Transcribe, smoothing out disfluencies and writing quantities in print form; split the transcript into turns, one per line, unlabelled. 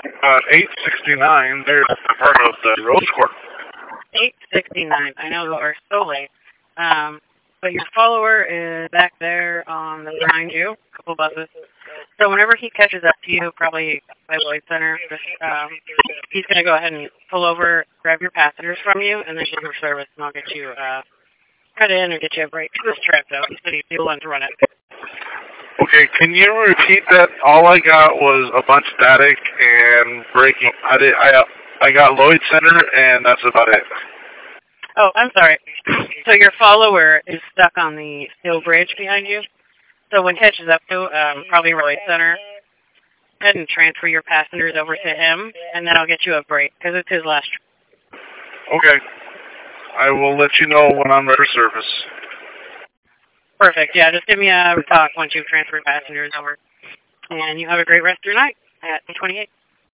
869, they're part of the Rose Court.
869. I know we are so late. But your follower is back there on the behind you, a couple buses. So whenever he catches up to you, probably by Lloyd Center, he's going to go ahead and pull over, grab your passengers from you, and then give your service, and I'll get you cut in or get you a break to this trip, though. He said he'd be willing to run it.
Okay, can you repeat that? All I got was a bunch of static and breaking. I got Lloyd Center, and that's about it.
Oh, I'm sorry. So your follower is stuck on the steel bridge behind you. So when he catches up to probably Lloyd Center, go ahead and transfer your passengers over to him, and then I'll get you a break, because it's his last trip.
Okay. I will let you know when I'm ready for service.
Perfect. Yeah, just give me a talk once you've transferred passengers over. And you have a great rest of your night at 28.